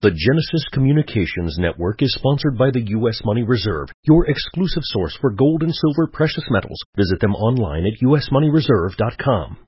The Genesis Communications Network is sponsored by the U.S. Money Reserve, your exclusive source for gold and silver precious metals. Visit them online at usmoneyreserve.com.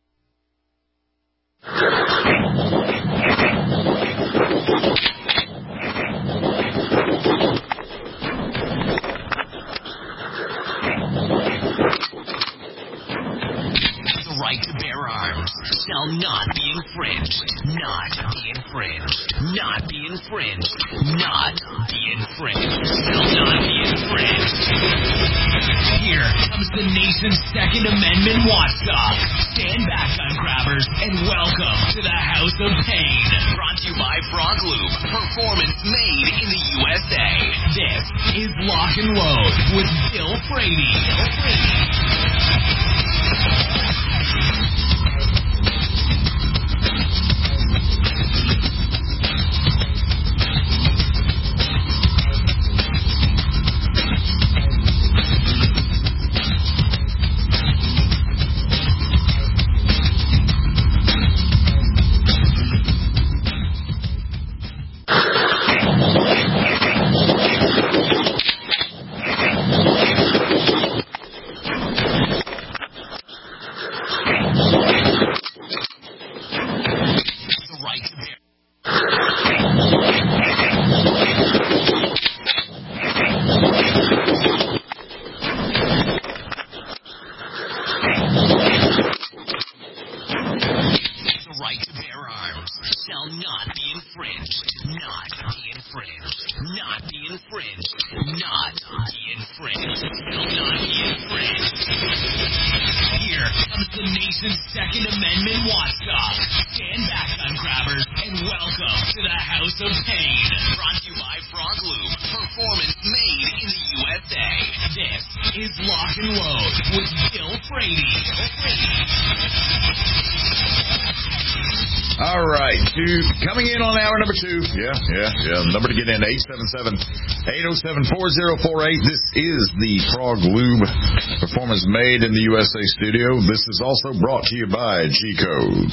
The right to bear arms shall not be infringed. Not be infringed. Not be infringed. Not be infringed. Shall not be infringed. Here comes the nation's Second Amendment watchdog. Stand back, gun grabbers, and welcome to the House of Pain. Brought to you by Frog Lube. Performance made in the USA. This is Lock and Load with Bill Frady. Coming in on hour number 2. Yeah. Number to get in, 877-807-4048. This is the Frog Lube Performance Made in the USA studio. This is also brought to you by G-Code.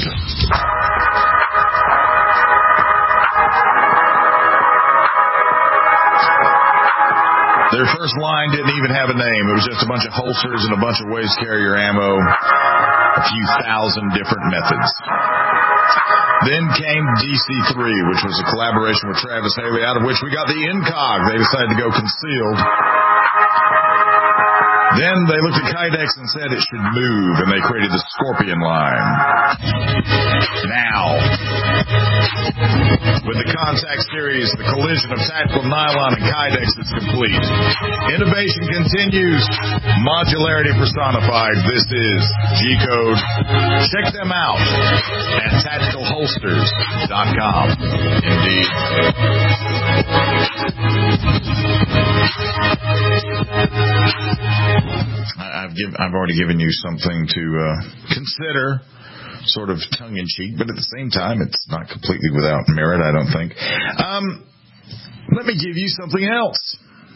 Their first line didn't even have a name. It was just a bunch of holsters and a bunch of ways to carry your ammo, a few thousand different methods. Then came DC3, which was a collaboration with Travis Haley, out of which we got the Incog. They decided to go concealed. Then they looked at Kydex and said it should move, and they created the Scorpion line. Now, with the Contact series, the collision of tactical nylon and Kydex is complete. Innovation continues. Modularity personified. This is G-Code. Check them out at tacticalholsters.com. Indeed. I've already given you something to consider, sort of tongue-in-cheek, but at the same time, it's not completely without merit, I don't think. Let me give you something else.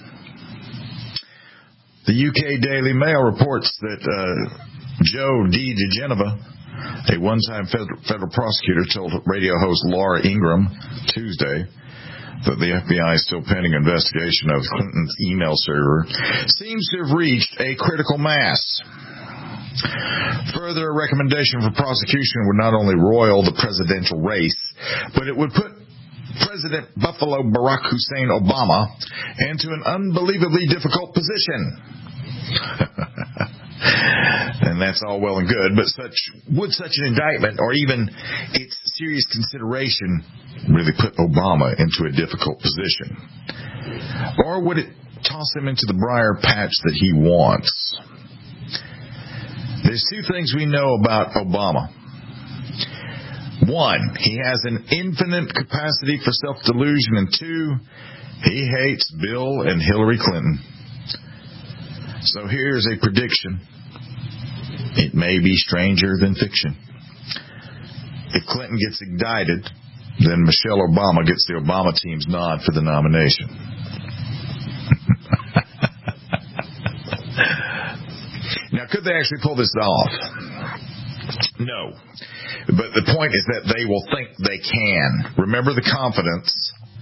The UK Daily Mail reports that Joe D. DeGeneva, a one-time federal prosecutor, told radio host Laura Ingraham Tuesday that the FBI is still pending investigation of Clinton's email server, seems to have reached a critical mass. Further, a recommendation for prosecution would not only roil the presidential race, but it would put President Buffalo Barack Hussein Obama into an unbelievably difficult position. And that's all well and good, but such an indictment, or even its serious consideration, really put Obama into a difficult position? Or would it toss him into the briar patch that he wants? There's two things we know about Obama. One, he has an infinite capacity for self-delusion, and two, he hates Bill and Hillary Clinton. So here's a prediction. It may be stranger than fiction. If Clinton gets indicted, then Michelle Obama gets the Obama team's nod for the nomination. Now, could they actually pull this off? No. But the point is that they will think they can. Remember the confidence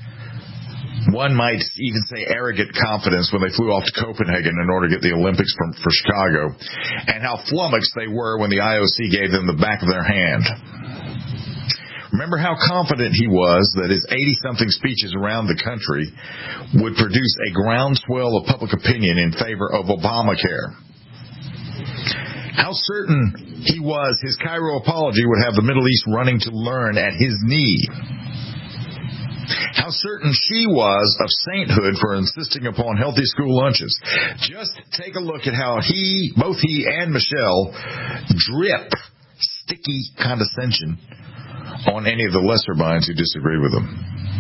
One might even say arrogant confidence when they flew off to Copenhagen in order to get the Olympics for Chicago, and how flummoxed they were when the IOC gave them the back of their hand. Remember how confident he was that his 80-something speeches around the country would produce a groundswell of public opinion in favor of Obamacare. How certain he was his Cairo apology would have the Middle East running to learn at his knee. How certain she was of sainthood for insisting upon healthy school lunches. Just take a look at how both he and Michelle drip sticky condescension on any of the lesser minds who disagree with them.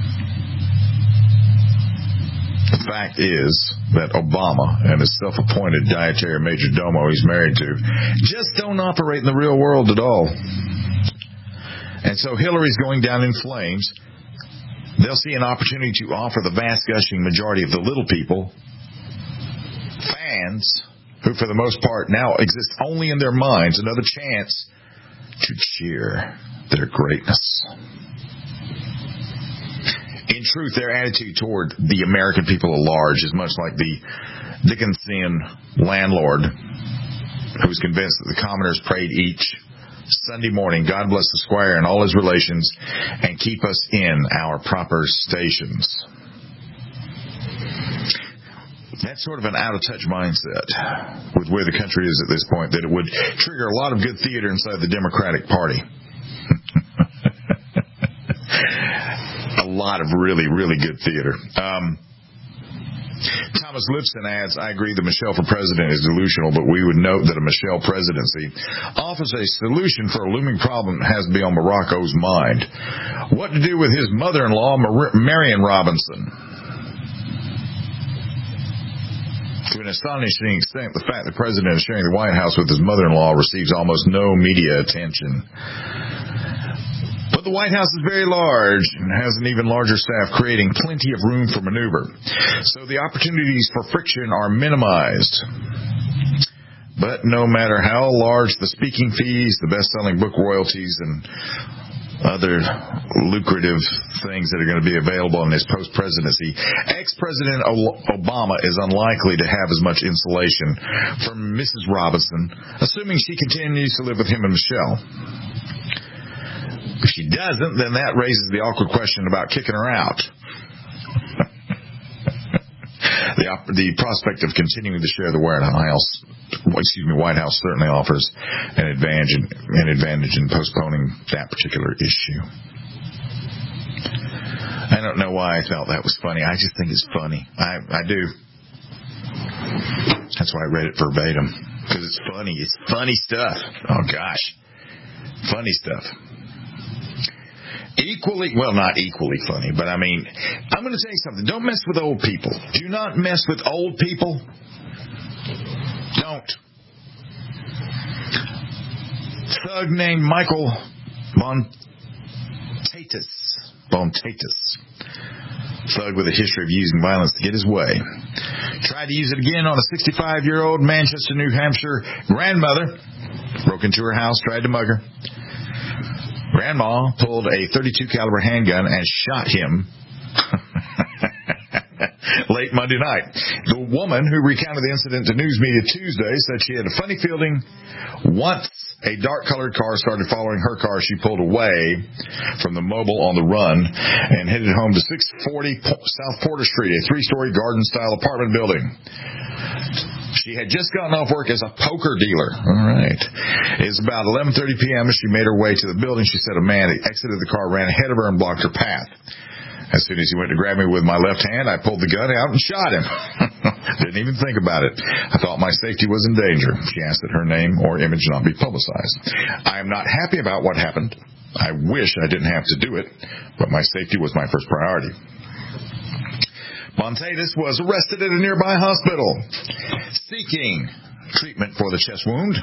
The fact is that Obama and his self-appointed dietary major domo he's married to just don't operate in the real world at all. And so Hillary's going down in flames. They'll see an opportunity to offer the vast gushing majority of the little people, fans, who for the most part now exist only in their minds, another chance to cheer their greatness. In truth, their attitude toward the American people at large is much like the Dickensian landlord who was convinced that the commoners prayed each Sunday morning, God bless the squire and all his relations, and keep us in our proper stations. That's sort of an out-of-touch mindset with where the country is at this point, that it would trigger a lot of good theater inside the Democratic Party. A lot of really, really good theater. Thomas Lipson adds, I agree that Michelle for president is delusional, but we would note that a Michelle presidency offers a solution for a looming problem that has to be on Morocco's mind. What to do with his mother-in-law, Marion Robinson? To an astonishing extent, the fact the president is sharing the White House with his mother-in-law receives almost no media attention. But the White House is very large and has an even larger staff, creating plenty of room for maneuver. So the opportunities for friction are minimized. But no matter how large the speaking fees, the best-selling book royalties, and other lucrative things that are going to be available in his post-presidency, ex-President Obama is unlikely to have as much insulation from Mrs. Robinson, assuming she continues to live with him and Michelle. If she doesn't, then that raises the awkward question about kicking her out. The prospect of continuing to share the White House certainly offers an advantage in postponing that particular issue. I don't know why I felt that was funny. I just think it's funny. I do. That's why I read it verbatim. Because it's funny. It's funny stuff. Oh, gosh. Funny stuff. Not equally funny, but I mean, I'm going to tell you something. Don't mess with old people. Do not mess with old people. Don't. Thug named Michael Bontatis. Thug with a history of using violence to get his way. Tried to use it again on a 65-year-old Manchester, New Hampshire grandmother. Broke into her house, tried to mug her. Grandma pulled a .32 caliber handgun and shot him late Monday night. The woman who recounted the incident to news media Tuesday said she had a funny feeling once a dark-colored car started following her car. She pulled away from the mobile on the run and headed home to 640 South Porter Street, a 3-story garden-style apartment building. She had just gotten off work as a poker dealer. All right. It's about 11:30 p.m. as she made her way to the building. She said a man exited the car, ran ahead of her, and blocked her path. As soon as he went to grab me with my left hand, I pulled the gun out and shot him. Didn't even think about it. I thought my safety was in danger. She asked that her name or image not be publicized. I am not happy about what happened. I wish I didn't have to do it, but my safety was my first priority. Bontatis was arrested at a nearby hospital, seeking treatment for the chest wound.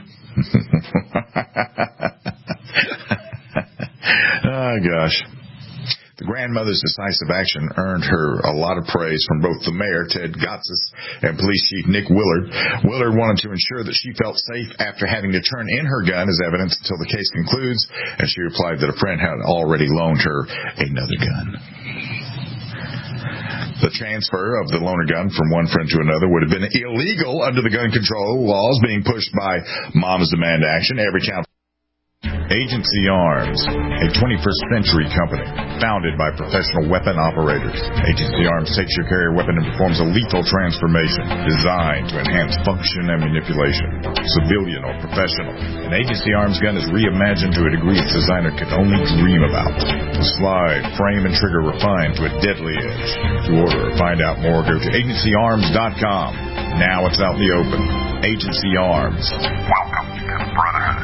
Oh, gosh. The grandmother's decisive action earned her a lot of praise from both the mayor, Ted Gotsis, and police chief Nick Willard. Willard wanted to ensure that she felt safe after having to turn in her gun as evidence until the case concludes, and she replied that a friend had already loaned her another gun. The The transfer of the loaner gun from one friend to another would have been illegal under the gun control laws being pushed by Mom's Demand Action. Every town. Agency Arms, a 21st century company founded by professional weapon operators. Agency Arms takes your carrier weapon and performs a lethal transformation designed to enhance function and manipulation, civilian or professional. An Agency Arms gun is reimagined to a degree its designer could only dream about. The slide, frame, and trigger refined to a deadly edge. To order or find out more, go to agencyarms.com. Now it's out in the open. Agency Arms. Welcome to the Brotherhood.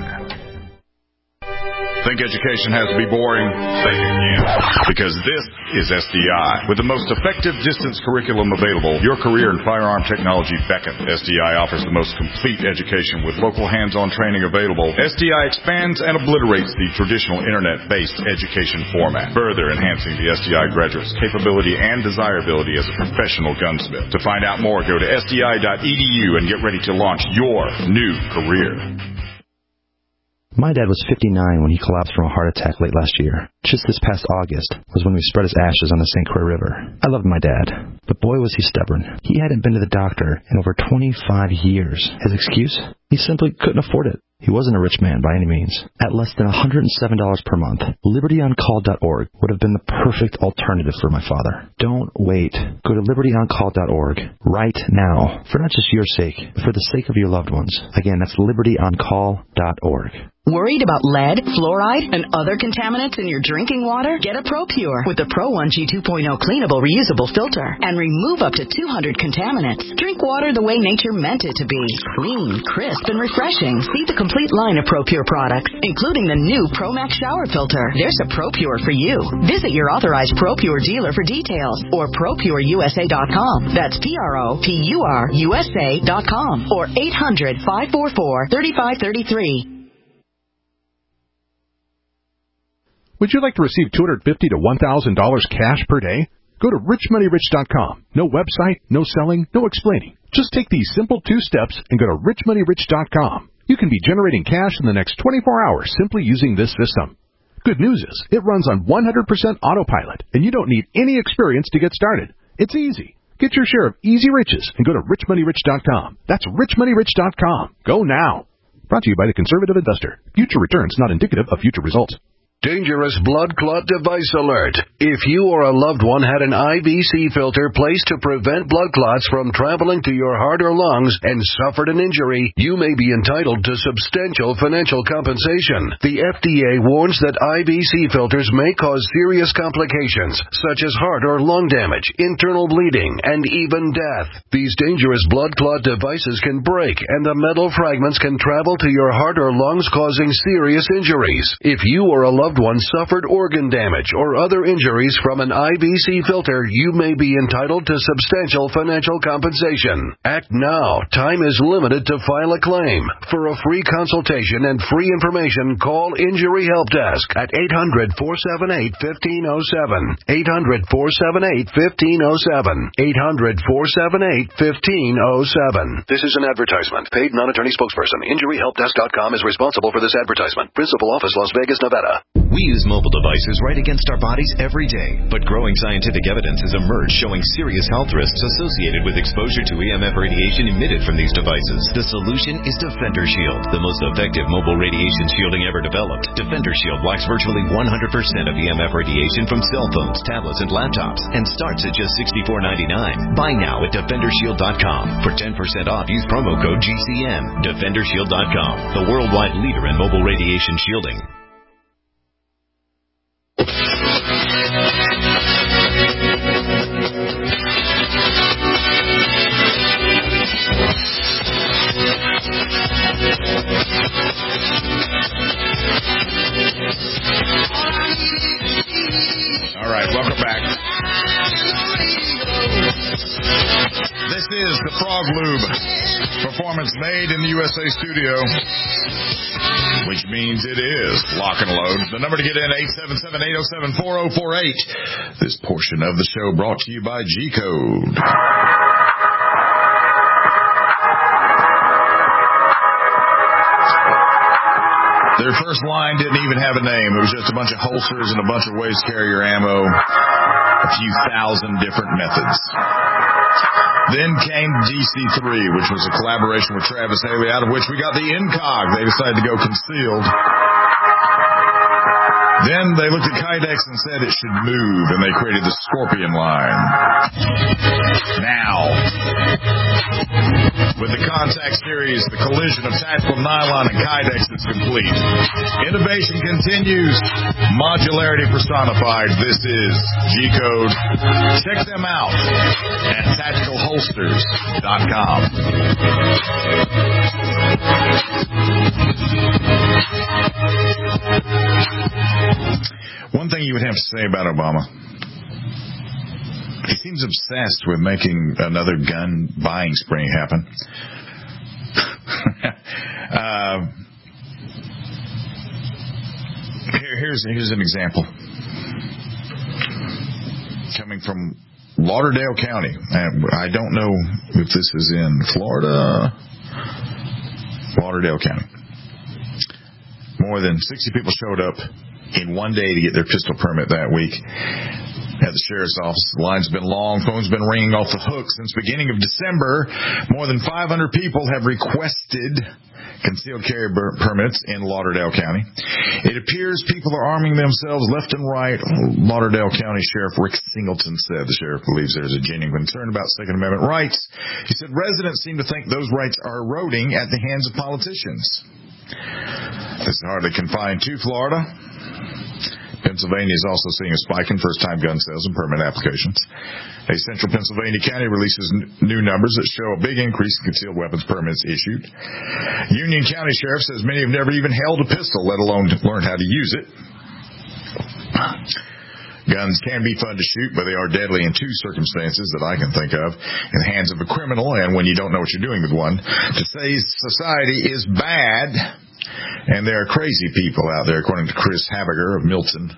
Think education has to be boring? Think again. Because this is SDI. With the most effective distance curriculum available, your career in firearm technology beckons. SDI offers the most complete education with local hands-on training available. SDI expands and obliterates the traditional internet-based education format, further enhancing the SDI graduate's capability and desirability as a professional gunsmith. To find out more, go to sdi.edu and get ready to launch your new career. My dad was 59 when he collapsed from a heart attack late last year. Just this past August was when we spread his ashes on the St. Croix River. I loved my dad, but boy was he stubborn. He hadn't been to the doctor in over 25 years. His excuse? He simply couldn't afford it. He wasn't a rich man by any means. At less than $107 per month, LibertyOnCall.org would have been the perfect alternative for my father. Don't wait. Go to LibertyOnCall.org right now, for not just your sake, but for the sake of your loved ones. Again, that's LibertyOnCall.org. Worried about lead, fluoride, and other contaminants in your drinking water? Get a ProPure with the Pro 1G 2.0 cleanable reusable filter and remove up to 200 contaminants. Drink water the way nature meant it to be. Clean, crisp, and refreshing. See the complete line of ProPure products, including the new ProMax shower filter. There's a ProPure for you. Visit your authorized ProPure dealer for details or ProPureUSA.com. That's ProPureUSA.com or 800-544-3533. Would you like to receive $250 to $1,000 cash per day? Go to richmoneyrich.com. No website, no selling, no explaining. Just take these simple 2 steps and go to richmoneyrich.com. You can be generating cash in the next 24 hours simply using this system. Good news is, it runs on 100% autopilot, and you don't need any experience to get started. It's easy. Get your share of easy riches and go to richmoneyrich.com. That's richmoneyrich.com. Go now. Brought to you by the Conservative Investor. Future returns not indicative of future results. Dangerous blood clot device alert. If you or a loved one had an IVC filter placed to prevent blood clots from traveling to your heart or lungs and suffered an injury, you may be entitled to substantial financial compensation. The FDA warns that IVC filters may cause serious complications, such as heart or lung damage, internal bleeding, and even death. These dangerous blood clot devices can break, and the metal fragments can travel to your heart or lungs, causing serious injuries. If you or a loved one suffered organ damage or other injuries from an IVC filter, you may be entitled to substantial financial compensation. Act now. Time is limited to file a claim. For a free consultation and free information, call Injury Help Desk at 800-478-1507. 800-478-1507. 800-478-1507. This is an advertisement. Paid non-attorney spokesperson. InjuryHelpDesk.com is responsible for this advertisement. Principal office, Las Vegas, Nevada. We use mobile devices right against our bodies every day, but growing scientific evidence has emerged showing serious health risks associated with exposure to EMF radiation emitted from these devices. The solution is Defender Shield, the most effective mobile radiation shielding ever developed. Defender Shield blocks virtually 100% of EMF radiation from cell phones, tablets, and laptops, and starts at just $64.99. Buy now at DefenderShield.com. For 10% off, use promo code GCN. DefenderShield.com, the worldwide leader in mobile radiation shielding. All right, welcome back. This is the Frog Lube performance made in the USA studio, which means it is Lock and Load. The number to get in, 877-807-4048. This portion of the show brought to you by G-Code. Their first line didn't even have a name. It was just a bunch of holsters and a bunch of waist carrier ammo. a few thousand different methods. Then came DC3, which was a collaboration with Travis Haley, out of which we got the Incog. They decided to go concealed. Then they looked at Kydex and said it should move, and they created the Scorpion line. Now, with the Contact series, the collision of Tactical Nylon and Kydex is complete. Innovation continues. Modularity personified. This is G-Code. Check them out at tacticalholsters.com. One thing you would have to say about Obama, he seems obsessed with making another gun buying spree happen. Here's an example. Coming from Lauderdale County. I don't know if this is in Florida. Lauderdale County. More than 60 people showed up in one day to get their pistol permit that week at the sheriff's office. The line's been long. Phones been ringing off the hook since beginning of December. More than 500 people have requested concealed carry permits in Lauderdale County. It appears people are arming themselves left and right. Lauderdale County Sheriff Rick Singleton said the sheriff believes there's a genuine concern about Second Amendment rights. He said residents seem to think those rights are eroding at the hands of politicians. This is hardly confined to Florida. Pennsylvania is also seeing a spike in first-time gun sales and permit applications. A central Pennsylvania county releases new numbers that show a big increase in concealed weapons permits issued. Union County Sheriff says many have never even held a pistol, let alone learned how to use it. Guns can be fun to shoot, but they are deadly in two circumstances that I can think of. In the hands of a criminal and when you don't know what you're doing with one. Today's society is bad, and there are crazy people out there, according to Chris Habiger of Milton.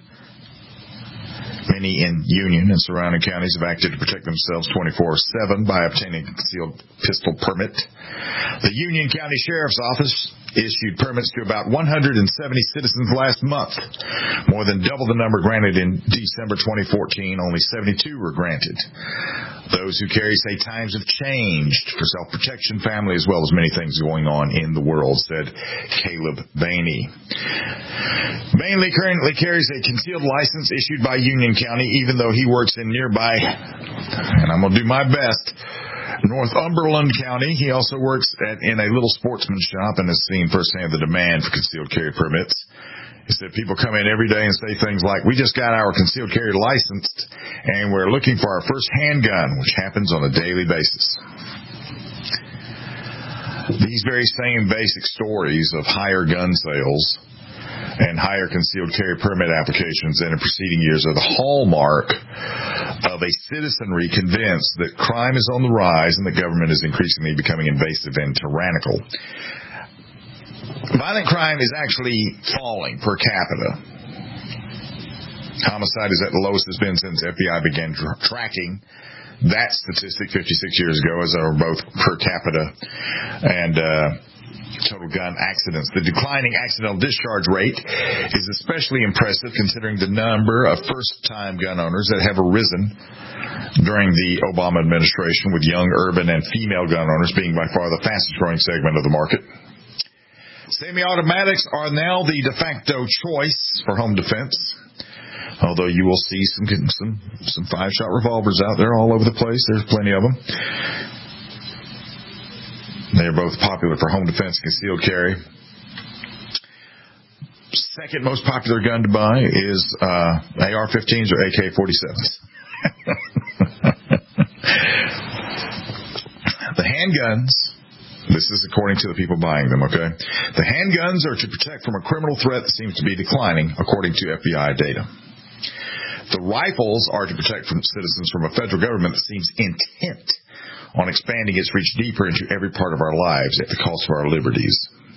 Many in Union and surrounding counties have acted to protect themselves 24/7 by obtaining a concealed pistol permit. The Union County Sheriff's Office issued permits to about 170 citizens last month, more than double the number granted in December 2014. Only 72 were granted. Those who carry say times have changed for self-protection, family, as well as many things going on in the world, said Caleb Bainey. Bainey currently carries a concealed license issued by Union County, even though he works in nearby, and I'm going to do my best, Northumberland County. He also works in a little sportsman shop and has seen firsthand the demand for concealed carry permits. He said people come in every day and say things like, we just got our concealed carry licensed and we're looking for our first handgun, which happens on a daily basis. These very same basic stories of higher gun sales and higher concealed carry permit applications than in preceding years are the hallmark of a citizenry convinced that crime is on the rise and the government is increasingly becoming invasive and tyrannical. Violent crime is actually falling per capita. Homicide is at the lowest it's been since FBI began tracking that statistic 56 years ago, as are both per capita and total gun accidents. The declining accidental discharge rate is especially impressive considering the number of first-time gun owners that have arisen during the Obama administration, with young urban and female gun owners being by far the fastest-growing segment of the market. Semi-automatics are now the de facto choice for home defense, although you will see some five-shot revolvers out there all over the place. There's plenty of them. They're both popular for home defense and concealed carry. Second most popular gun to buy is AR-15s or AK-47s. The handguns, this is according to the people buying them, okay? The handguns are to protect from a criminal threat that seems to be declining, according to FBI data. The rifles are to protect from citizens from a federal government that seems intent on expanding its reach deeper into every part of our lives at the cost of our liberties.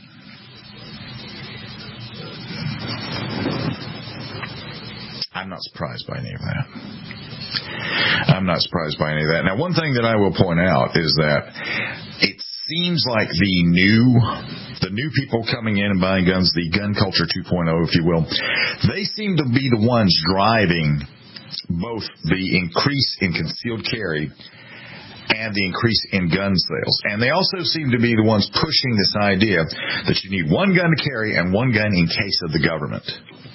I'm not surprised by any of that. Now, one thing that I will point out is that it seems like the new people coming in and buying guns, the gun culture 2.0, if you will, they seem to be the ones driving both the increase in concealed carry and the increase in gun sales. And they also seem to be the ones pushing this idea that you need one gun to carry and one gun in case of the government.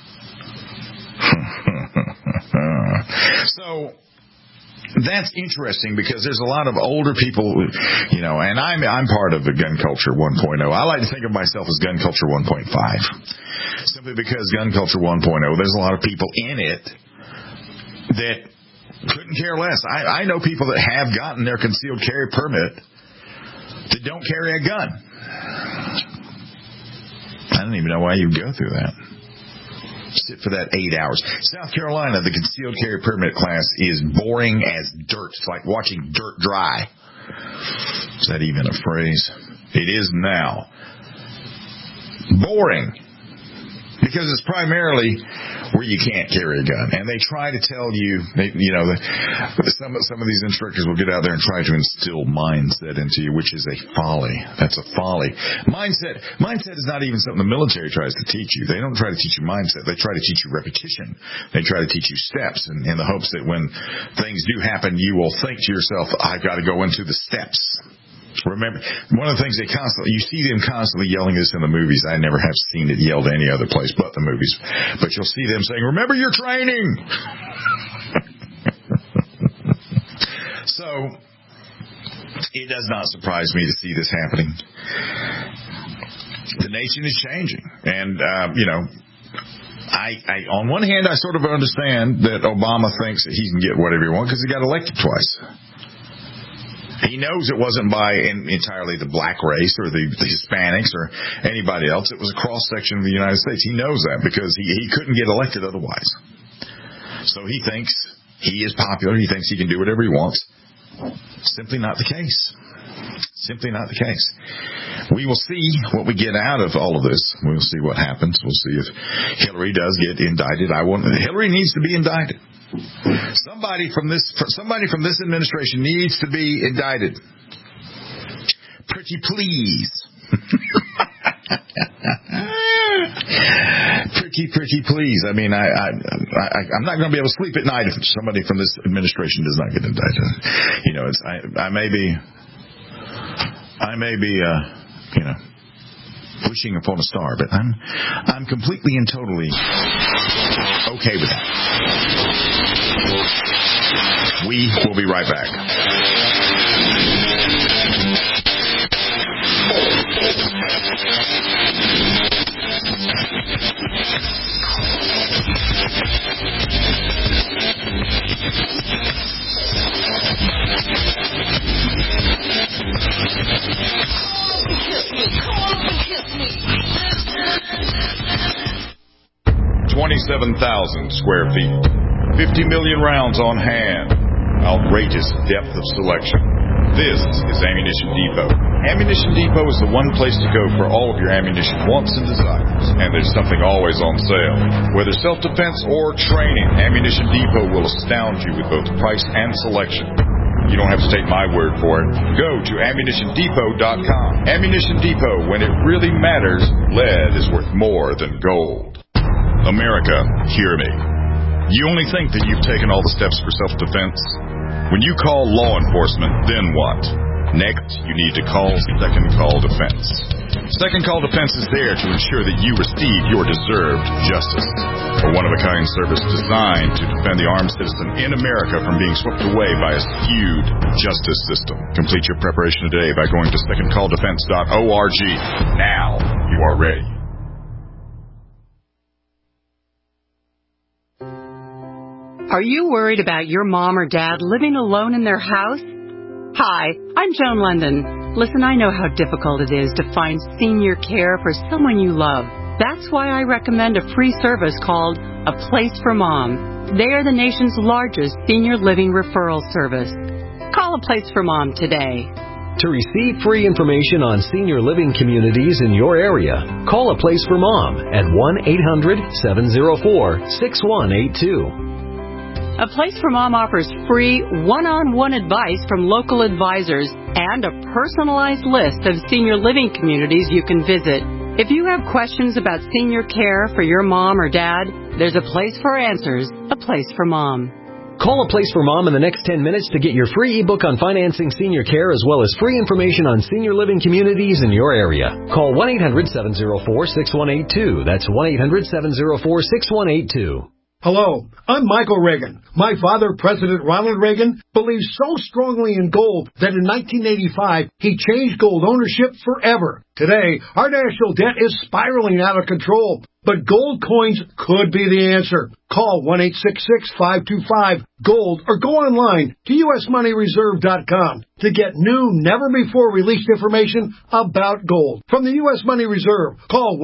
So that's interesting because there's a lot of older people, you know, and I'm part of the gun culture 1.0. I like to think of myself as gun culture 1.5. Simply because gun culture 1.0, there's a lot of people in it that couldn't care less. I know people that have gotten their concealed carry permit that don't carry a gun. I don't even know why you'd go through that. Sit for that 8 hours. South Carolina, the concealed carry permit class is boring as dirt. It's like watching dirt dry. Is that even a phrase? It is now. Boring. Because it's primarily where you can't carry a gun. And they try to tell you, some of these instructors will get out there and try to instill mindset into you, which is a folly. That's a folly. Mindset is not even something the military tries to teach you. They don't try to teach you mindset. They try to teach you repetition. They try to teach you steps in the hopes that when things do happen, you will think to yourself, I've got to go into the steps. Remember, one of the things you see them constantly yelling this in the movies. I never have seen it yelled any other place but the movies. But you'll see them saying, remember your training! So, it does not surprise me to see this happening. The nation is changing. And, I on one hand, I sort of understand that Obama thinks that he can get whatever he wants because he got elected twice. He knows it wasn't by entirely the black race or the Hispanics or anybody else. It was a cross-section of the United States. He knows that because he couldn't get elected otherwise. So he thinks he is popular. He thinks he can do whatever he wants. Simply not the case. Simply not the case. We will see what we get out of all of this. We'll see what happens. We'll see if Hillary does get indicted. Hillary needs to be indicted. Somebody from this administration needs to be indicted. Pretty please. Pretty please. I mean, I'm not going to be able to sleep at night if somebody from this administration does not get indicted. You know, I may be wishing upon a star, but I'm completely and totally okay with that. We will be right back. Come on and kiss me. 27,000 square feet. 50 million rounds on hand. Outrageous depth of selection. This is Ammunition Depot. Ammunition Depot is the one place to go for all of your ammunition wants and desires. And there's something always on sale. Whether self-defense or training, Ammunition Depot will astound you with both price and selection. You don't have to take my word for it. Go to AmmunitionDepot.com. Ammunition Depot, when it really matters, lead is worth more than gold. America, hear me. You only think that you've taken all the steps for self-defense? When you call law enforcement, then what? Next, you need to call Second Call Defense. Second Call Defense is there to ensure that you receive your deserved justice. A one-of-a-kind service designed to defend the armed citizen in America from being swept away by a skewed justice system. Complete your preparation today by going to secondcalldefense.org. Now you are ready. Are you worried about your mom or dad living alone in their house? Hi, I'm Joan London. Listen, I know how difficult it is to find senior care for someone you love. That's why I recommend a free service called A Place for Mom. They are the nation's largest senior living referral service. Call A Place for Mom today. To receive free information on senior living communities in your area, call A Place for Mom at 1-800-704-6182. A Place for Mom offers free one-on-one advice from local advisors and a personalized list of senior living communities you can visit. If you have questions about senior care for your mom or dad, there's a place for answers, A Place for Mom. Call A Place for Mom in the next 10 minutes to get your free ebook on financing senior care as well as free information on senior living communities in your area. Call 1-800-704-6182. That's 1-800-704-6182. Hello, I'm Michael Reagan. My father, President Ronald Reagan, believed so strongly in gold that in 1985, he changed gold ownership forever. Today, our national debt is spiraling out of control, but gold coins could be the answer. Call 1-866-525-GOLD or go online to usmoneyreserve.com to get new, never-before-released information about gold. From the U.S. Money Reserve, call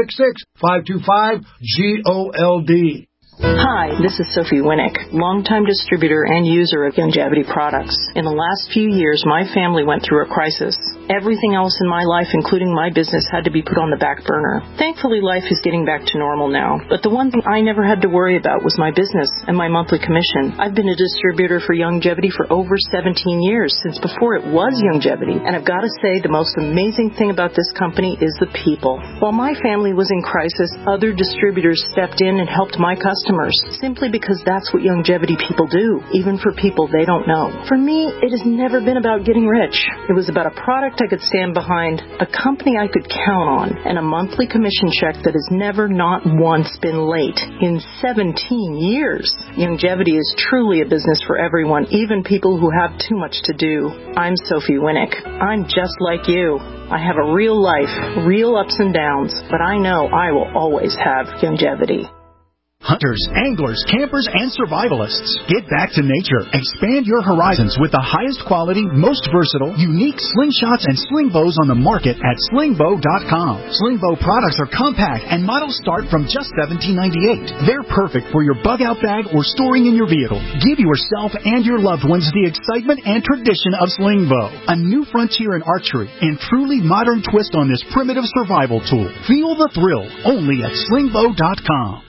1-866-525-GOLD. Hi, this is Sophie Winnick, longtime distributor and user of Youngevity products. In the last few years, my family went through a crisis. Everything else in my life, including my business, had to be put on the back burner. Thankfully, life is getting back to normal now. But the one thing I never had to worry about was my business and my monthly commission. I've been a distributor for Youngevity for over 17 years, since before it was Youngevity. And I've got to say, the most amazing thing about this company is the people. While my family was in crisis, other distributors stepped in and helped my customers, simply because that's what Youngevity people do, even for people they don't know. For me, it has never been about getting rich. It was about a product I could stand behind, a company I could count on, and a monthly commission check that has never, not once, been late in 17 years. Youngevity is truly a business for everyone, even people who have too much to do. I'm Sophie Winnick. I'm just like you. I have a real life, real ups and downs, but I know I will always have Youngevity. Hunters, anglers, campers, and survivalists. Get back to nature. Expand your horizons with the highest quality, most versatile, unique slingshots and sling bows on the market at slingbow.com. Slingbow products are compact and models start from just $17.98. They're perfect for your bug-out bag or storing in your vehicle. Give yourself and your loved ones the excitement and tradition of Slingbow, a new frontier in archery and truly modern twist on this primitive survival tool. Feel the thrill only at slingbow.com.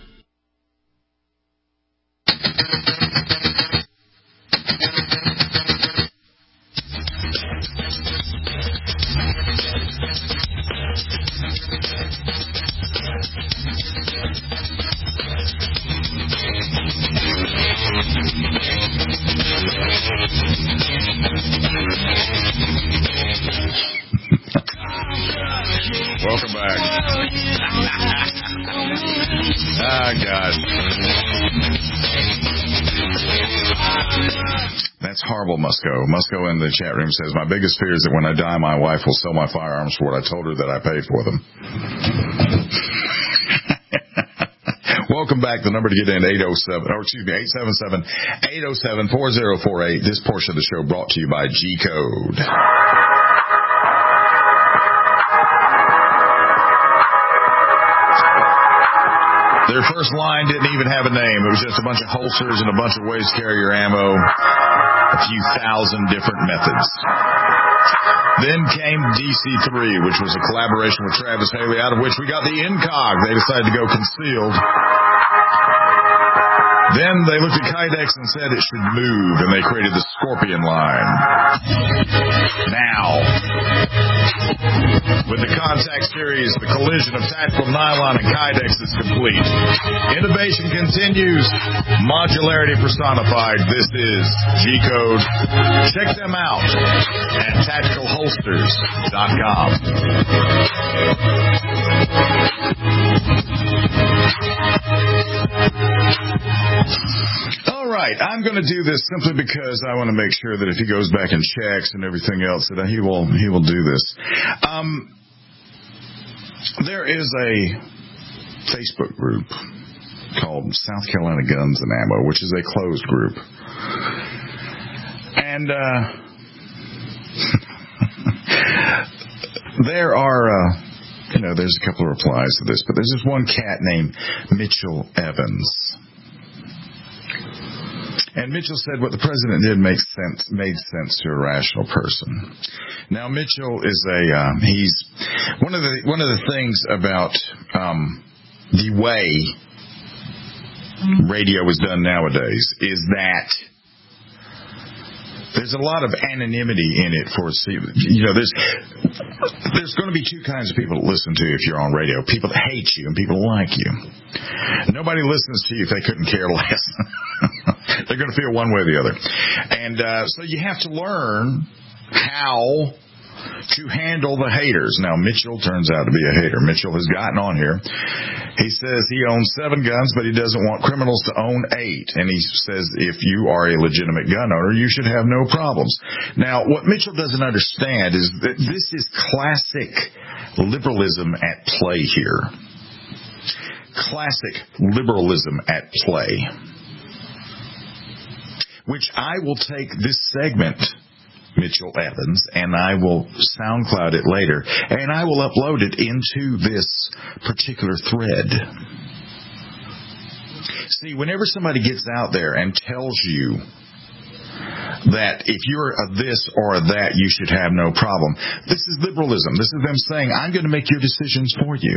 Welcome back. Ah, God. That's horrible, Musco. Musco in the chat room says, my biggest fear is that when I die, my wife will sell my firearms for what I told her that I paid for them. Welcome back. The number to get in, 877-807-4048. This portion of the show brought to you by G-Code. Their first line didn't even have a name. It was just a bunch of holsters and a bunch of ways to carry your ammo, a few thousand different methods. Then came DC3, which was a collaboration with Travis Haley, out of which we got the Incog. They decided to go concealed. Then they looked at Kydex and said it should move, and they created the Scorpion line. Now, with the Contact series, the collision of tactical nylon and Kydex is complete. Innovation continues. Modularity personified. This is G-Code. Check them out at tacticalholsters.com. All right, I'm going to do this simply because I want to make sure that if he goes back and checks and everything else, that he will do this. There is a Facebook group called South Carolina Guns and Ammo, which is a closed group, and there are. There's a couple of replies to this, but there's this one cat named Mitchell Evans. And Mitchell said what the president did made sense to a rational person. Now, Mitchell is he's one of the things about the way radio is done nowadays is that there's a lot of anonymity in it there's going to be two kinds of people to listen to if you're on radio. People that hate you and people that like you. Nobody listens to you if they couldn't care less. They're going to feel one way or the other. And so you have to learn how to handle the haters. Now, Mitchell turns out to be a hater. Mitchell has gotten on here. He says he owns 7 guns, but he doesn't want criminals to own 8. And he says if you are a legitimate gun owner, you should have no problems. Now, what Mitchell doesn't understand is that this is classic liberalism at play here. Classic liberalism at play. Which I will take this segment, Mitchell Evans, and I will SoundCloud it later, and I will upload it into this particular thread. See, whenever somebody gets out there and tells you that if you're a this or a that, you should have no problem, this is liberalism. This is them saying, I'm going to make your decisions for you.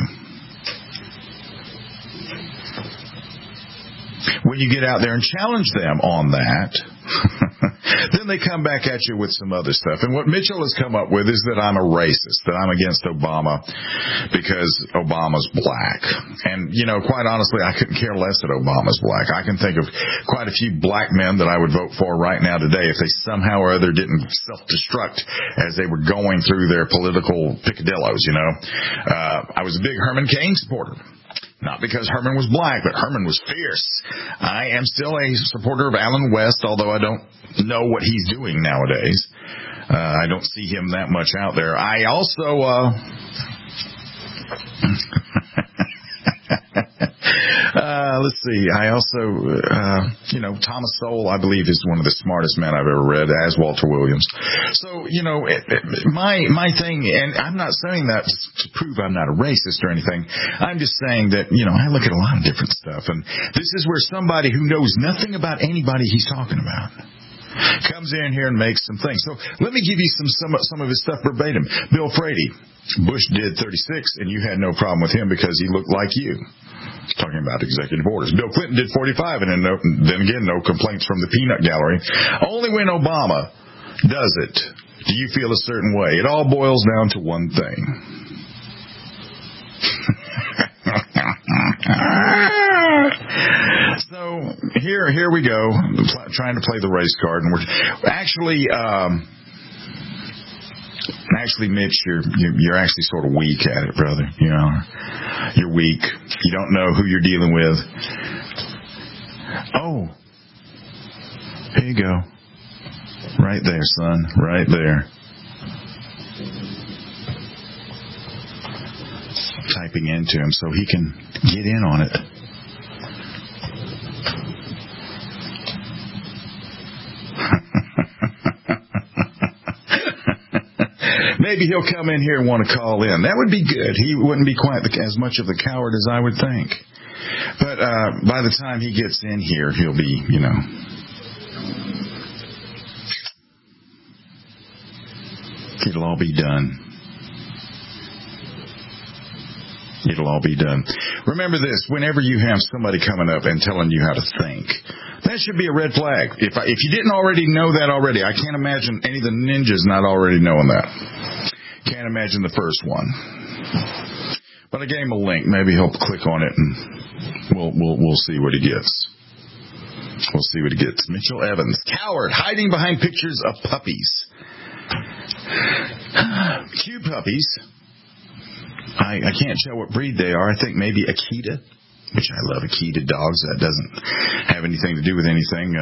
When you get out there and challenge them on that, then they come back at you with some other stuff. And what Mitchell has come up with is that I'm a racist, that I'm against Obama because Obama's black. And, quite honestly, I couldn't care less that Obama's black. I can think of quite a few black men that I would vote for right now today if they somehow or other didn't self-destruct as they were going through their political picadillos, I was a big Herman Cain supporter. Not because Herman was black, but Herman was fierce. I am still a supporter of Allen West, although I don't know what he's doing nowadays. I don't see him that much out there. I also... let's see. I also, Thomas Sowell, I believe, is one of the smartest men I've ever read, as Walter Williams. So, my thing, and I'm not saying that to prove I'm not a racist or anything. I'm just saying that, I look at a lot of different stuff, and this is where somebody who knows nothing about anybody he's talking about comes in here and makes some things. So let me give you some of his stuff verbatim. Bill Frady, Bush did 36, and you had no problem with him because he looked like you. Talking about executive orders. Bill Clinton did 45, and then again, no complaints from the peanut gallery. Only when Obama does it do you feel a certain way. It all boils down to one thing. So here we go, trying to play the race card, and we're actually, Mitch, you're actually sort of weak at it, brother. You're weak. You don't know who you're dealing with. Oh, here you go. Right there, son. Right there. Typing into him so he can get in on it. Maybe he'll come in here and want to call in. That would be good. He wouldn't be quite as much of a coward as I would think. But by the time he gets in here, he'll be, it'll all be done. It'll all be done. Remember this, whenever you have somebody coming up and telling you how to think, that should be a red flag. If you didn't already know that already, I can't imagine any of the ninjas not already knowing that. Can't imagine the first one. But I gave him a link. Maybe he'll click on it and we'll see what he gets. We'll see what he gets. Mitchell Evans, coward, hiding behind pictures of puppies. Cute puppies. I can't tell what breed they are. I think maybe Akita, which I love Akita dogs. That doesn't have anything to do with anything.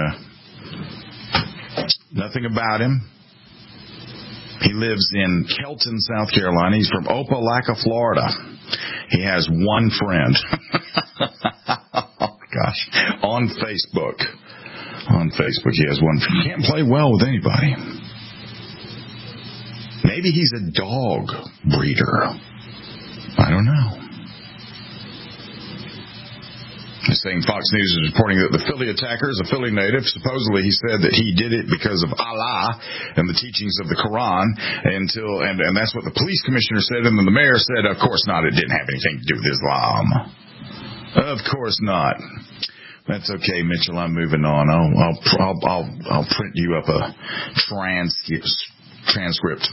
Nothing about him. He lives in Kelton, South Carolina. He's from Opelika, Florida. He has one friend. Oh, gosh. On Facebook. He has one friend. He can't play well with anybody. Maybe he's a dog breeder. I don't know. He's saying Fox News is reporting that the Philly attacker is a Philly native. Supposedly he said that he did it because of Allah and the teachings of the Quran and that's what the police commissioner said, and then the mayor said, of course not, it didn't have anything to do with Islam. Of course not. That's okay, Mitchell, I'm moving on. I'll print you up a transcript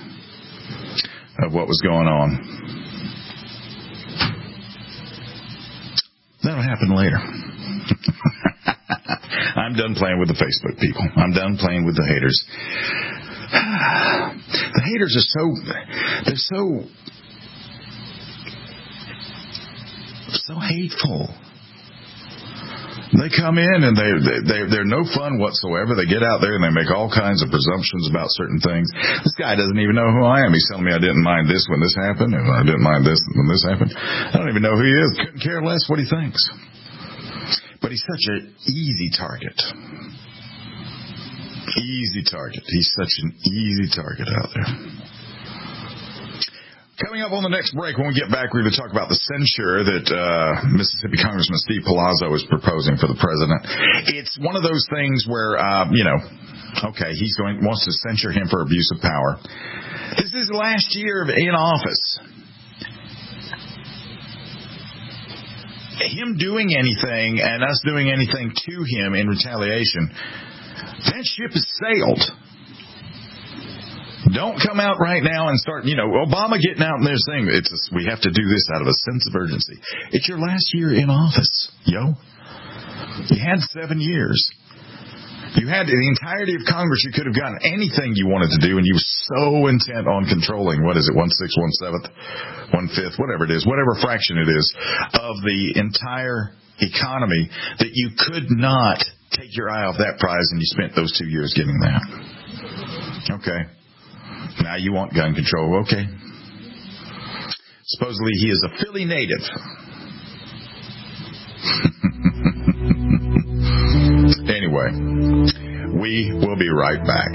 of what was going on. That'll happen later. I'm done playing with the Facebook people. I'm done playing with the haters. The haters are so hateful. They come in and they're no fun whatsoever. They get out there and they make all kinds of presumptions about certain things. This guy doesn't even know who I am. He's telling me I didn't mind this when this happened, and I didn't mind this when this happened. I don't even know who he is. Couldn't care less what he thinks. But he's such an easy target. Easy target. He's such an easy target out there. Coming up on the next break, when we get back, we're going to talk about the censure that Mississippi Congressman Steve Palazzo is proposing for the president. It's one of those things where, okay, wants to censure him for abuse of power. This is his last year in office. Him doing anything and us doing anything to him in retaliation, that ship has sailed. Don't come out right now and start, Obama getting out and there saying, we have to do this out of a sense of urgency. It's your last year in office, yo. You had 7 years. You had the entirety of Congress. You could have gotten anything you wanted to do, and you were so intent on controlling, 1/6, 1/7, 1/5, whatever it is, whatever fraction it is, of the entire economy that you could not take your eye off that prize, and you spent those 2 years getting that. Okay. Now you want gun control. Okay. Supposedly he is a Philly native. Anyway, we will be right back.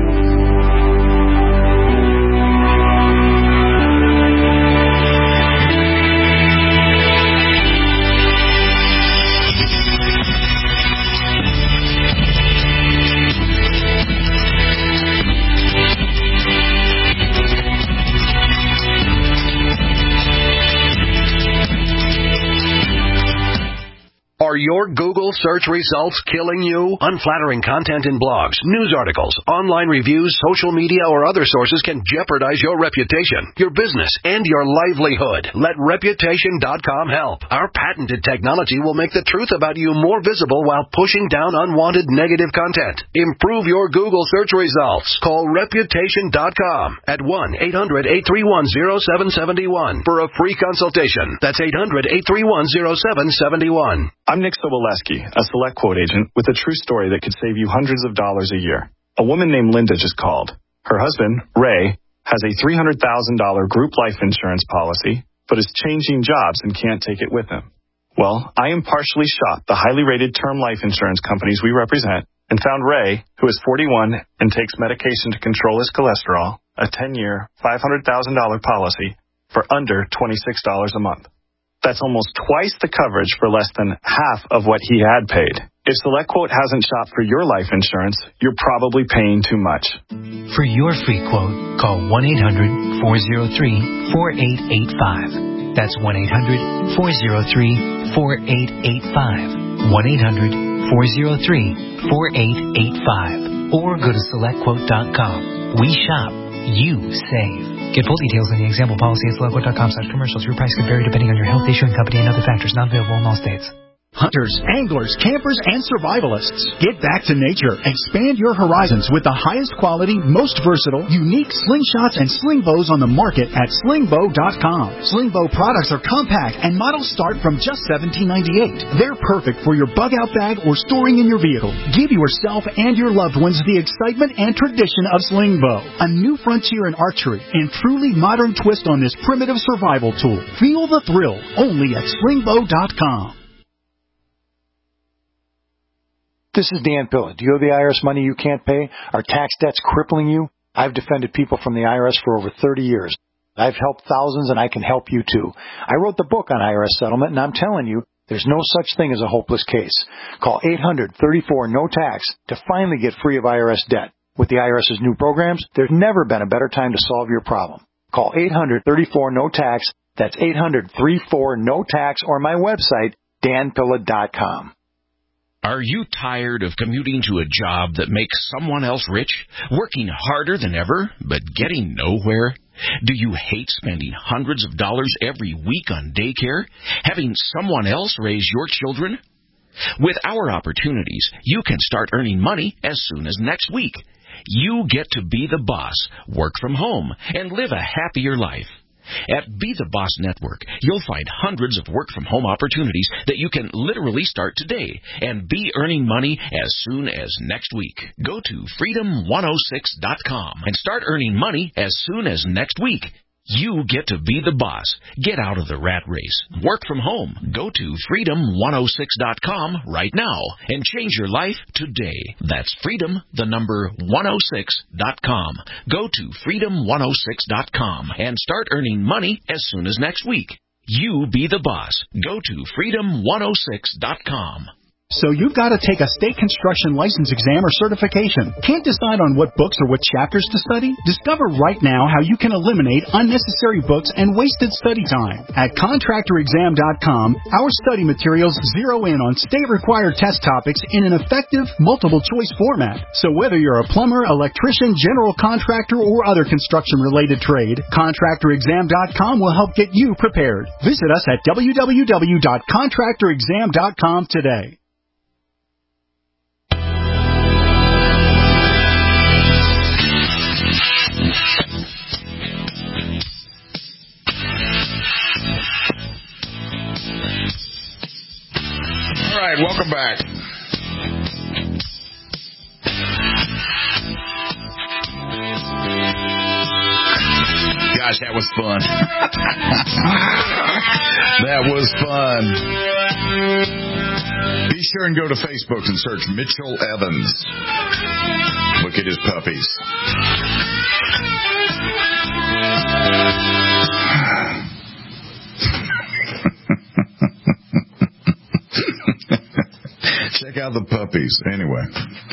Are your Google search results killing you? Unflattering content in blogs, news articles, online reviews, social media, or other sources can jeopardize your reputation, your business, and your livelihood. Let Reputation.com help. Our patented technology will make the truth about you more visible while pushing down unwanted negative content. Improve your Google search results. Call Reputation.com at 1-800-831-0771 for a free consultation. That's 800-831-0771. I'm Nick Soboleski, a Select Quote agent with a true story that could save you hundreds of dollars a year. A woman named Linda just called. Her husband, Ray, has a $300,000 group life insurance policy, but is changing jobs and can't take it with him. Well, I impartially shopped the highly rated term life insurance companies we represent and found Ray, who is 41 and takes medication to control his cholesterol, a 10-year, $500,000 policy for under $26 a month. That's almost twice the coverage for less than half of what he had paid. If SelectQuote hasn't shopped for your life insurance, you're probably paying too much. For your free quote, call 1-800-403-4885. That's 1-800-403-4885. 1-800-403-4885. Or go to SelectQuote.com. We shop, you save. Get full details in the example policy at SelectQuote.com/commercials. Your price can vary depending on your health, issuing company, and other factors. Not available in all states. Hunters, anglers, campers, and survivalists. Get back to nature. Expand your horizons with the highest quality, most versatile, unique slingshots and sling bows on the market at slingbow.com. Slingbow products are compact and models start from just $17.98. They're perfect for your bug-out bag or storing in your vehicle. Give yourself and your loved ones the excitement and tradition of Slingbow, a new frontier in archery and truly modern twist on this primitive survival tool. Feel the thrill only at slingbow.com. This is Dan Pilla. Do you owe the IRS money you can't pay? Are tax debts crippling you? I've defended people from the IRS for over 30 years. I've helped thousands, and I can help you too. I wrote the book on IRS settlement, and I'm telling you, there's no such thing as a hopeless case. Call 800-34-NO-TAX to finally get free of IRS debt. With the IRS's new programs, there's never been a better time to solve your problem. Call 800-34-NO-TAX. That's 800-34-NO-TAX, or my website, danpilla.com. Are you tired of commuting to a job that makes someone else rich, working harder than ever, but getting nowhere? Do you hate spending hundreds of dollars every week on daycare, having someone else raise your children? With our opportunities, you can start earning money as soon as next week. You get to be the boss, work from home, and live a happier life. At Be the Boss Network, you'll find hundreds of work-from-home opportunities that you can literally start today and be earning money as soon as next week. Go to freedom106.com and start earning money as soon as next week. You get to be the boss. Get out of the rat race. Work from home. Go to freedom106.com right now and change your life today. That's freedom106.com. Go to freedom106.com and start earning money as soon as next week. You be the boss. Go to freedom106.com. So you've got to take a state construction license exam or certification. Can't decide on what books or what chapters to study? Discover right now how you can eliminate unnecessary books and wasted study time. At contractorexam.com, our study materials zero in on state-required test topics in an effective, multiple-choice format. So whether you're a plumber, electrician, general contractor, or other construction-related trade, contractorexam.com will help get you prepared. Visit us at www.contractorexam.com today. All right, welcome back. Gosh, that was fun. That was fun. Be sure and go to Facebook and search Mitchell Evans. Look at his puppies. Check out the puppies. Anyway,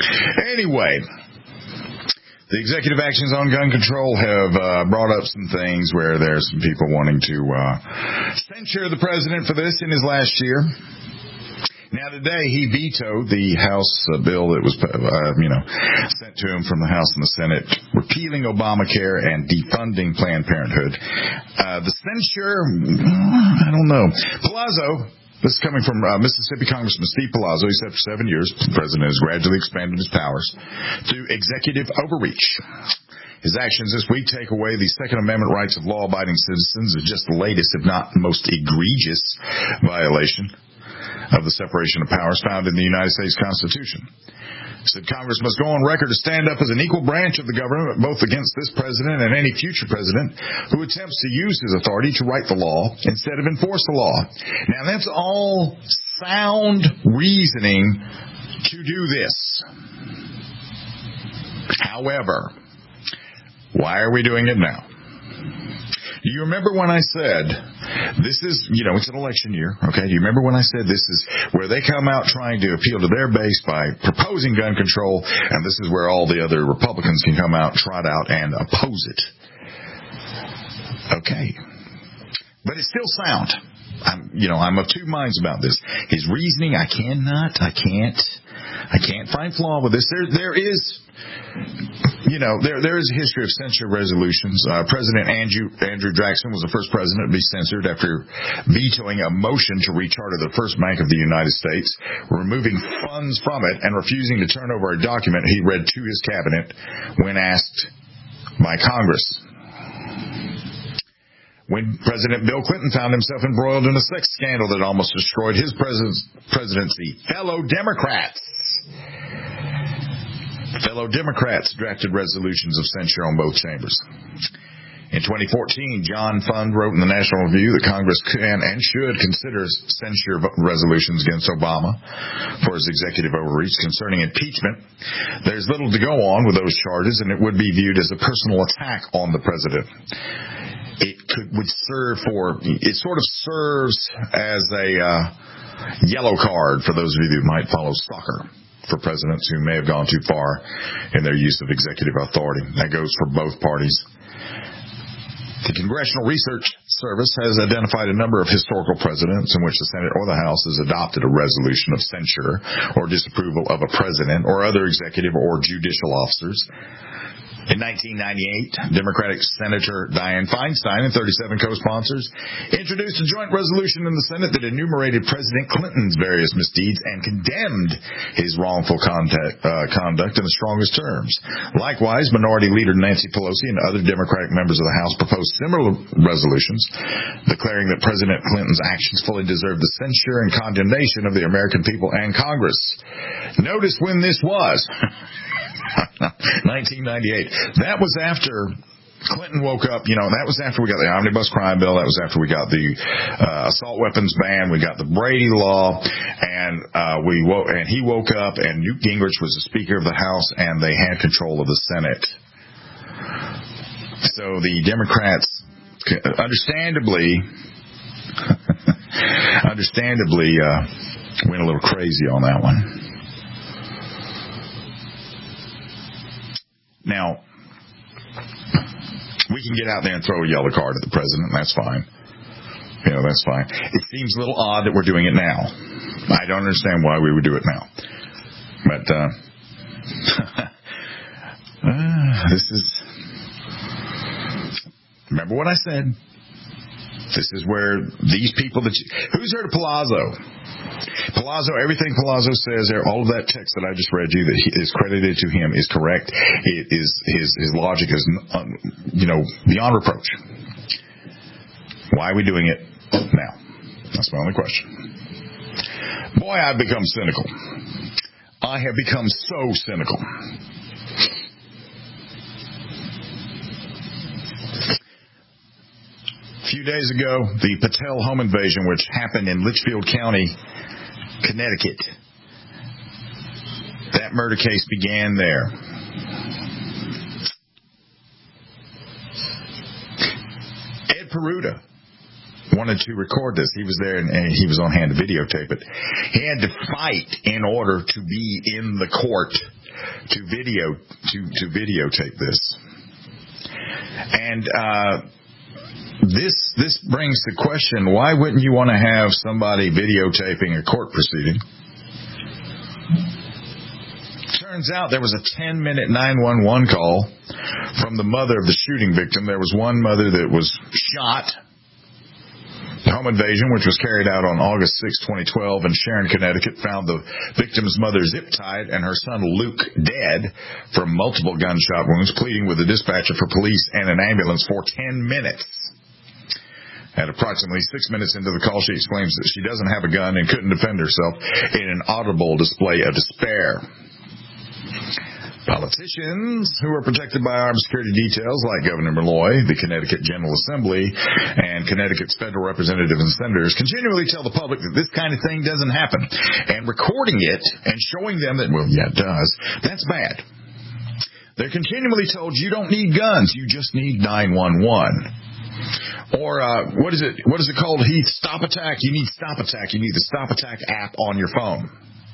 the executive actions on gun control have brought up some things where there's some people wanting to censure the president for this in his last year. Now, today, he vetoed the House bill that was, sent to him from the House and the Senate, repealing Obamacare and defunding Planned Parenthood. The censure, I don't know. Palazzo, this is coming from Mississippi Congressman Steve Palazzo. He said for 7 years, the president has gradually expanded his powers through executive overreach. His actions this week take away the Second Amendment rights of law-abiding citizens as just the latest, if not most egregious, violation of the separation of powers found in the United States Constitution. He said Congress must go on record to stand up as an equal branch of the government, both against this president and any future president who attempts to use his authority to write the law instead of enforce the law. Now, that's all sound reasoning to do this. However, why are we doing it now? Do you remember when I said, this is, it's an election year, okay? Do you remember when I said this is where they come out trying to appeal to their base by proposing gun control, and this is where all the other Republicans can come out, trot out, and oppose it? Okay. But it's still sound. I'm of two minds about this. His reasoning, I can't find flaw with this. There is a history of censure resolutions. President Andrew Jackson was the first president to be censored after vetoing a motion to recharter the First Bank of the United States, removing funds from it, and refusing to turn over a document he read to his cabinet when asked by Congress. When President Bill Clinton found himself embroiled in a sex scandal that almost destroyed his presidency, fellow Democrats drafted resolutions of censure on both chambers. In 2014, John Fund wrote in the National Review that Congress can and should consider censure resolutions against Obama for his executive overreach concerning impeachment. There's little to go on with those charges, and it would be viewed as a personal attack on the president. It sort of serves as a yellow card for those of you who might follow soccer for presidents who may have gone too far in their use of executive authority. That goes for both parties. The Congressional Research Service has identified a number of historical precedents in which the Senate or the House has adopted a resolution of censure or disapproval of a president or other executive or judicial officers. In 1998, Democratic Senator Dianne Feinstein and 37 co-sponsors introduced a joint resolution in the Senate that enumerated President Clinton's various misdeeds and condemned his wrongful conduct in the strongest terms. Likewise, Minority Leader Nancy Pelosi and other Democratic members of the House proposed similar resolutions, declaring that President Clinton's actions fully deserve the censure and condemnation of the American people and Congress. Notice when this was. 1998. That was after Clinton woke up. That was after we got the Omnibus Crime Bill. That was after we got the assault weapons ban. We got the Brady Law, and he woke up, and Newt Gingrich was the Speaker of the House, and they had control of the Senate. So the Democrats, understandably, went a little crazy on that one. Now, we can get out there and throw a yellow card at the president. That's fine. That's fine. It seems a little odd that we're doing it now. I don't understand why we would do it now. But this is... Remember what I said. This is where these people who's heard of Palazzo? Everything Palazzo says there, all of that text that I just read you that is credited to him is correct. It is his logic is beyond reproach. Why are we doing it now? That's my only question. Boy, I've become cynical. I have become so cynical. A few days ago, the Patel home invasion, which happened in Litchfield County, Connecticut. That murder case began there. Ed Peruta wanted to record this. He was there and he was on hand to videotape it. He had to fight in order to be in the court to videotape this. And this brings the question, why wouldn't you want to have somebody videotaping a court proceeding? Turns out there was a 10-minute 911 call from the mother of the shooting victim. There was one mother that was shot. The home invasion, which was carried out on August 6, 2012 in Sharon, Connecticut, found the victim's mother zip-tied and her son Luke dead from multiple gunshot wounds, pleading with the dispatcher for police and an ambulance for 10 minutes. At approximately 6 minutes into the call, she exclaims that she doesn't have a gun and couldn't defend herself in an audible display of despair. Politicians who are protected by armed security details like Governor Malloy, the Connecticut General Assembly, and Connecticut's federal representatives and senators continually tell the public that this kind of thing doesn't happen. And recording it and showing them that, well, yeah, it does, that's bad. They're continually told you don't need guns, you just need 911. Or what is it called, Heath? Stop Attack. You need Stop Attack. You need the Stop Attack app on your phone.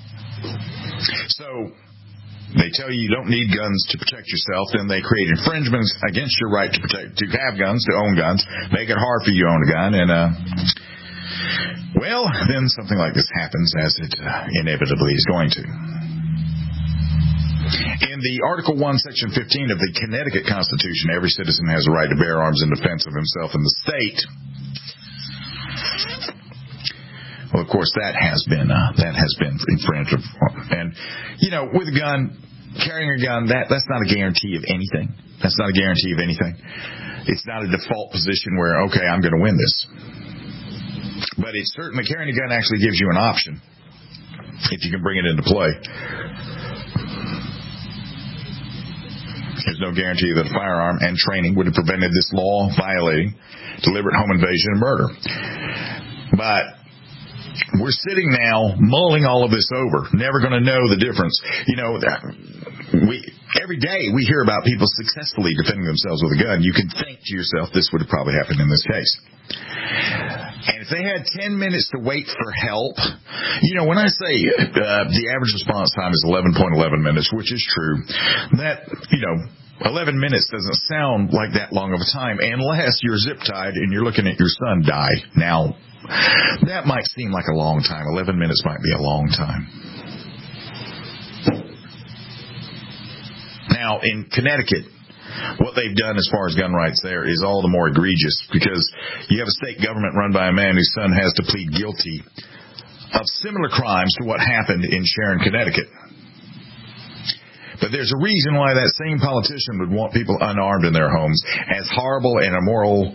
So they tell you don't need guns to protect yourself. Then they create infringements against your right to have guns, to own guns. Make it hard for you to own a gun. And then something like this happens, as it inevitably is going to. In the Article 1, Section 15 of the Connecticut Constitution, every citizen has a right to bear arms in defense of himself and the state. Well, of course, that has been infringed. And, with a gun, carrying a gun, that's not a guarantee of anything. That's not a guarantee of anything. It's not a default position where, okay, I'm going to win this. But it's certainly, carrying a gun actually gives you an option if you can bring it into play. There's no guarantee that a firearm and training would have prevented this law violating deliberate home invasion and murder. But we're sitting now mulling all of this over, never going to know the difference. Every day we hear about people successfully defending themselves with a gun. You can think to yourself, this would have probably happened in this case. And if they had 10 minutes to wait for help, when I say the average response time is 11.11 minutes, which is true, that, 11 minutes doesn't sound like that long of a time unless you're zip-tied and you're looking at your son die. Now, that might seem like a long time. 11 minutes might be a long time. Now, in Connecticut, what they've done as far as gun rights there is all the more egregious because you have a state government run by a man whose son has to plead guilty of similar crimes to what happened in Sharon, Connecticut. But there's a reason why that same politician would want people unarmed in their homes, as horrible and immoral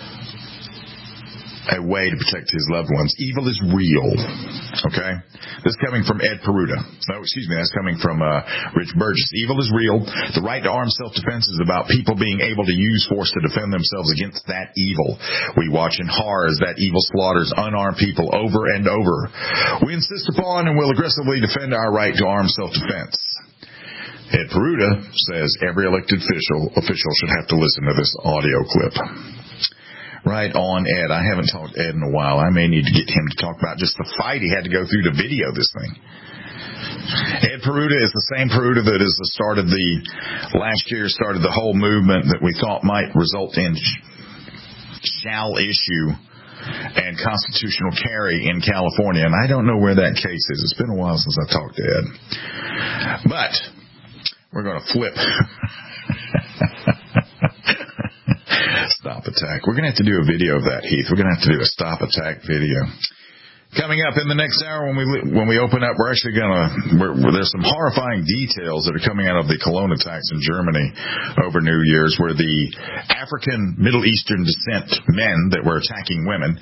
a way to protect his loved ones. Evil is real. Okay? This is coming from Ed Peruta. That's coming from Rich Burgess. Evil is real. The right to armed self-defense is about people being able to use force to defend themselves against that evil. We watch in horror as that evil slaughters unarmed people over and over. We insist upon and will aggressively defend our right to armed self-defense. Ed Peruta says every elected official should have to listen to this audio clip. Right on, Ed. I haven't talked to Ed in a while. I may need to get him to talk about just the fight he had to go through to video this thing. Ed Peruta is the same Peruta that started the whole movement that we thought might result in shall issue and constitutional carry in California. And I don't know where that case is. It's been a while since I talked to Ed. But we're going to flip. Stop attack. We're going to have to do a video of that, Heath. We're going to have to do a stop attack video. Coming up in the next hour when we open up, we're actually there's some horrifying details that are coming out of the Cologne attacks in Germany over New Year's, where the African Middle Eastern descent men that were attacking women,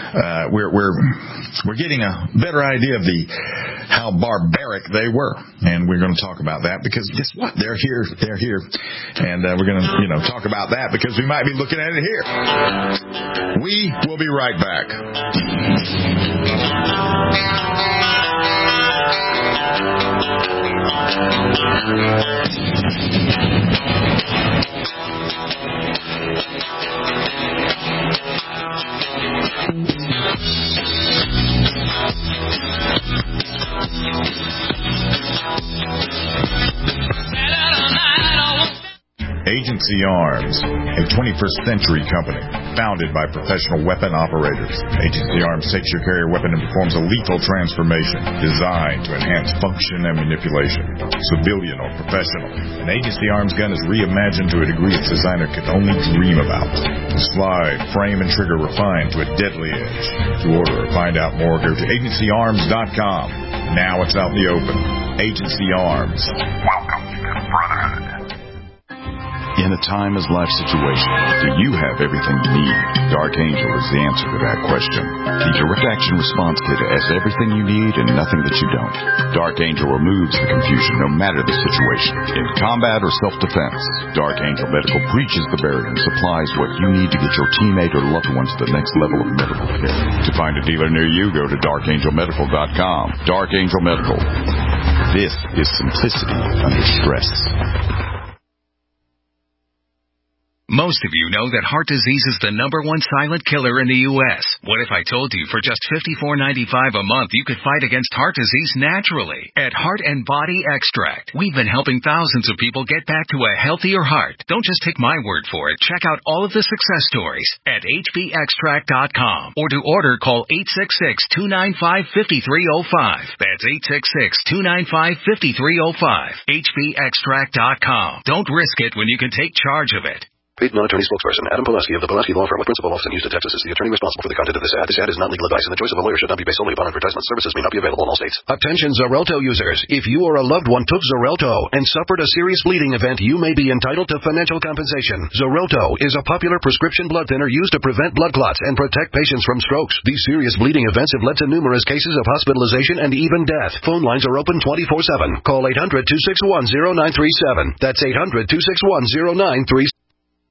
we're getting a better idea of how barbaric they were, and we're going to talk about that because guess what? They're here, and we're going to talk about that because we might be looking at it here. We will be right back. Agency Arms, a 21st century company founded by professional weapon operators. Agency Arms takes your carrier weapon and performs a lethal transformation designed to enhance function and manipulation, civilian or professional. An Agency Arms gun is reimagined to a degree its designer could only dream about. Slide, frame, and trigger refined to a deadly edge. To order or find out more, go to agencyarms.com. Now it's out in the open. Agency Arms. Welcome to the Brotherhood. In a timeless situation, do you have everything you need? Dark Angel is the answer to that question. The Direct Action Response Kit has everything you need and nothing that you don't. Dark Angel removes the confusion no matter the situation. In combat or self-defense, Dark Angel Medical breaches the barrier and supplies what you need to get your teammate or loved one to the next level of medical care. To find a dealer near you, go to darkangelmedical.com. Dark Angel Medical. This is simplicity under stress. Most of you know that heart disease is the #1 silent killer in the U.S. What if I told you for just $54.95 a month you could fight against heart disease naturally? At Heart and Body Extract, we've been helping thousands of people get back to a healthier heart. Don't just take my word for it. Check out all of the success stories at hbextract.com. Or to order, call 866-295-5305. That's 866-295-5305. hbextract.com. Don't risk it when you can take charge of it. Paid non-attorney spokesperson Adam Pulaski of the Pulaski Law Firm with principal office in Houston, Texas is the attorney responsible for the content of this ad. This ad is not legal advice, and the choice of a lawyer should not be based solely upon advertisement. Services may not be available in all states. Attention Xarelto users. If you or a loved one took Xarelto and suffered a serious bleeding event, you may be entitled to financial compensation. Xarelto is a popular prescription blood thinner used to prevent blood clots and protect patients from strokes. These serious bleeding events have led to numerous cases of hospitalization and even death. Phone lines are open 24/7. Call 800-261-0937. That's 800-261-0937.